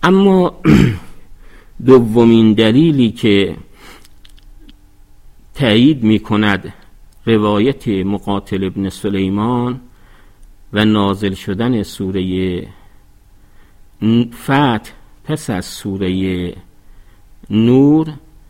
اما دومین دلیلی که تایید می کند روایت مقاتل ابن سلیمان و نازل شدن سوره فتح پس از سوره نور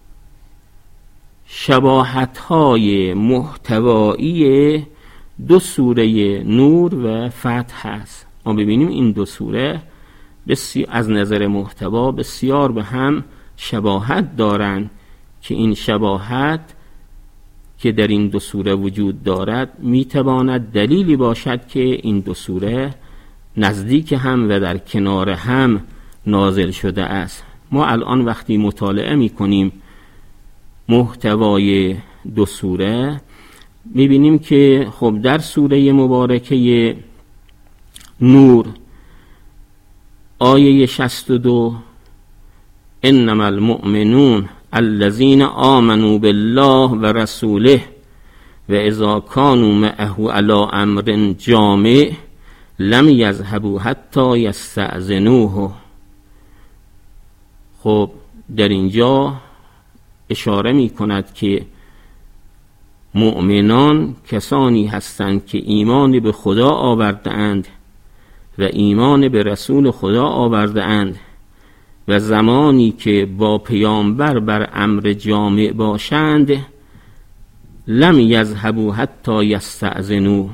شباهت‌های محتوایی دو سوره نور و فتح است. ما ببینیم این دو سوره از نظر محتوا بسیار به هم شباهت دارند که این شباهت که در این دو سوره وجود دارد میتواند دلیلی باشد که این دو سوره نزدیک هم و در کنار هم نازل شده است. ما الان وقتی مطالعه میکنیم محتوای دو سوره میبینیم که خب در سوره مبارکه نور آیه 62 انما المؤمنون الذين آمنوا بالله و رسوله و اذا كانوا معه على امر جامع لم يذهبوا حتى يستأذنوه. خب در اینجا اشاره می کند که مؤمنان کسانی هستند که ایمان به خدا آورده اند و ایمان به رسول خدا آورده اند و زمانی که با پیامبر بر امر جامع باشند لم یذهبوا حتی یستأذنوا،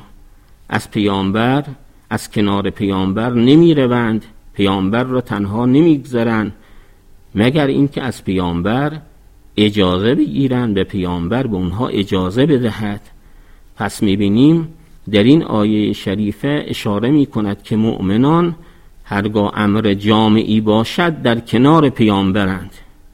از کنار پیامبر نمی روند، پیامبر را تنها نمی گذارند مگر اینکه از پیامبر اجازه بگیرند و پیامبر به اونها اجازه بدهد. پس میبینیم در این آیه شریفه اشاره میکند که مؤمنان هرگاه امر جامعی باشد در کنار پیامبرند.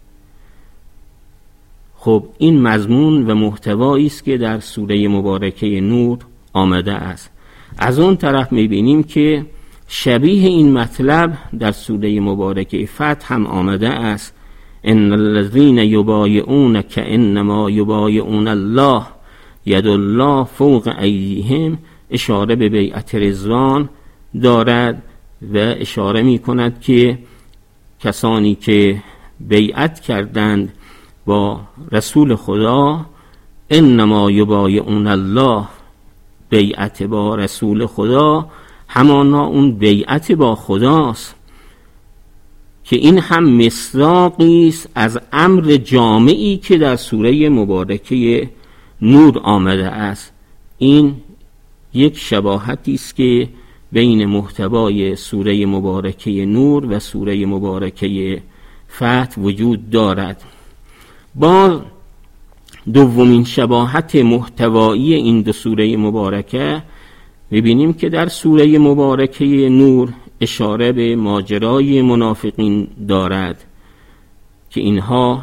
خب این مضمون و محتوایی است که در سوره مبارکه نور آمده است. از اون طرف میبینیم که شبیه این مطلب در سوره مبارکه فتح هم آمده است. ان الذين يبايعونك انما يبايعون الله ید الله فوق ایدیهم، اشاره به بیعت رضوان دارد و اشاره می کند که کسانی که بیعت کردند با رسول خدا انما یبایعون الله، بیعت با رسول خدا همانا اون بیعت با خداست که این هم مصداقی است از امر جامعی که در سوره مبارکه نور آمده است. این یک شباهتی است که بین محتوای سوره مبارکه نور و سوره مبارکه فتح وجود دارد. با دومین شباهت محتوایی این دو سوره مبارکه می‌بینیم که در سوره مبارکه نور اشاره به ماجرای منافقین دارد که اینها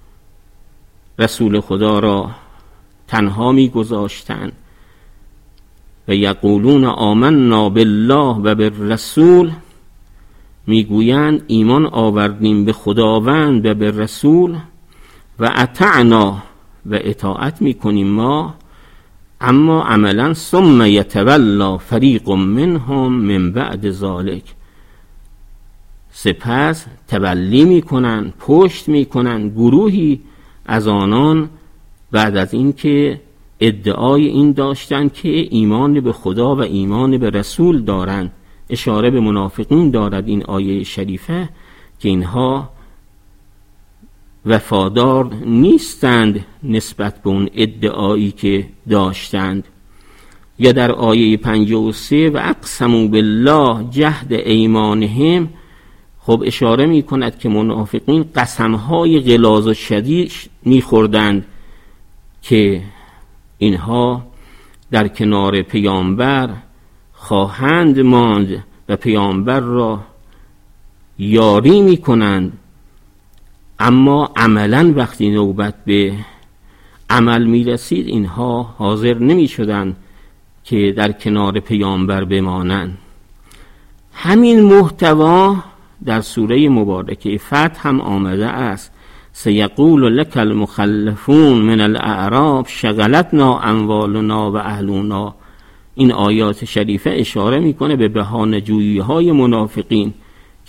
رسول خدا را تنها می‌گذاشتند و یقولون آمنا بالله و بالرسول، میگویند ایمان آوردیم به خداوند و به رسول و اطعنا و اطاعت میکنیم ما، اما عملا ثم یتولا فریق منهم من بعد ذلک، سپس تولی میکنند، پشت میکنند گروهی از آنان بعد از اینکه ادعای این داشتند که ایمان به خدا و ایمان به رسول دارند. اشاره به منافقین دارد این آیه شریفه که اینها وفادار نیستند نسبت به اون ادعایی که داشتند. یا در آیه 53 و اقسموا بالله جهد ایمانهم، خب اشاره می کند که منافقین قسمهای غلاظ و شدید می خوردند که اینها در کنار پیامبر خواهند ماند و پیامبر را یاری می کنند، اما عملا وقتی نوبت به عمل می رسید اینها حاضر نمی شدند که در کنار پیامبر بمانند. همین محتوا در سوره مبارکه فتح هم آمده است. سیقول لک المخلفون من الاعراب شغلتنا اموالنا و اهلنا. این آیات شریفه اشاره میکنه به بهانه‌جویی های منافقین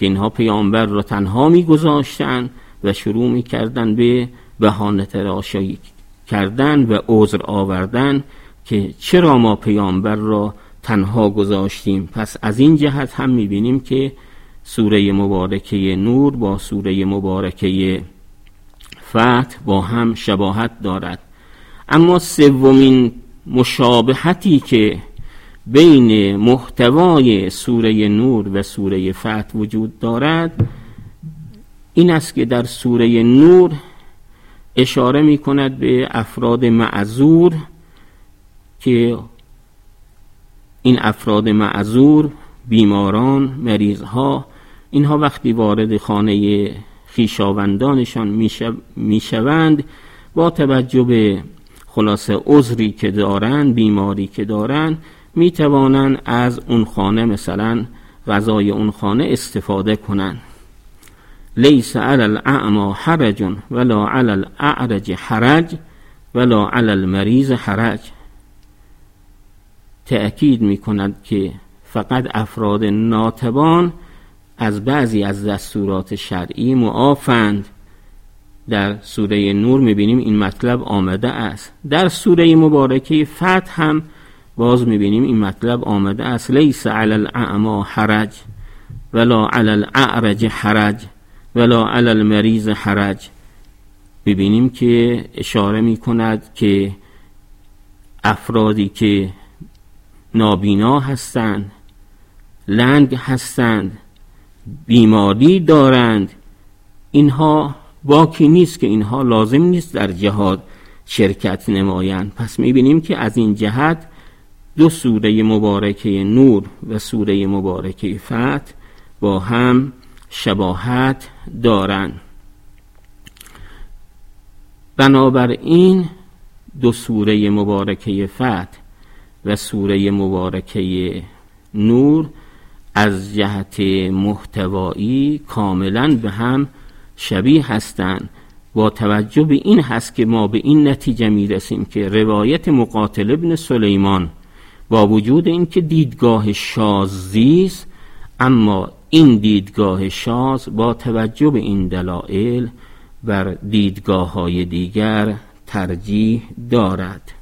که اینها پیامبر را تنها می‌گذاشتند و شروع می‌کردند به بهانه تراشی کردن و عذر آوردن که چرا ما پیامبر را تنها گذاشتیم. پس از این جهت هم می‌بینیم که سوره مبارکه نور با سوره مبارکه فتح با هم شباهت دارد. اما سومین مشابهتی که بین محتوای سوره نور و سوره فتح وجود دارد این است که در سوره نور اشاره می کند به افراد معذور که این افراد معذور، بیماران، مریضها، اینها وقتی وارد خانه خویشاوندانشان میشوند با توجه به خلاصه عذری که دارند، بیماری که دارند، میتوانند از اون خانه مثلا غذای اون خانه استفاده کنند. لیس علی الاعمی حرج ولا علی الاعرج حرج ولا علی المریض حرج. تأکید میکند که فقط افراد ناتوان از بعضی از دستورات شرعی معافند. در سوره نور میبینیم این مطلب آمده است. در سوره مبارکه فتح هم باز میبینیم این مطلب آمده است. لیس علی الاعمی حرج ولا علی الاعرج حرج ولا علی المریض حرج. میبینیم که اشاره میکند که افرادی که نابینا هستند، لنگ هستند، بیماری دارند، اینها باکی نیست که اینها لازم نیست در جهاد شرکت نمایند. پس میبینیم که از این جهت دو سوره مبارکه نور و سوره مبارکه فتح با هم شباهت دارند. بنابراین دو سوره مبارکه فتح و سوره مبارکه نور از جهت محتوایی کاملا به هم شبیه هستند. با توجه به این هست که ما به این نتیجه میرسیم که روایت مقاتل ابن سلیمان با وجود اینکه دیدگاه شاذی است، اما این دیدگاه شاذ با توجه به این دلایل بر دیدگاه‌های دیگر ترجیح دارد.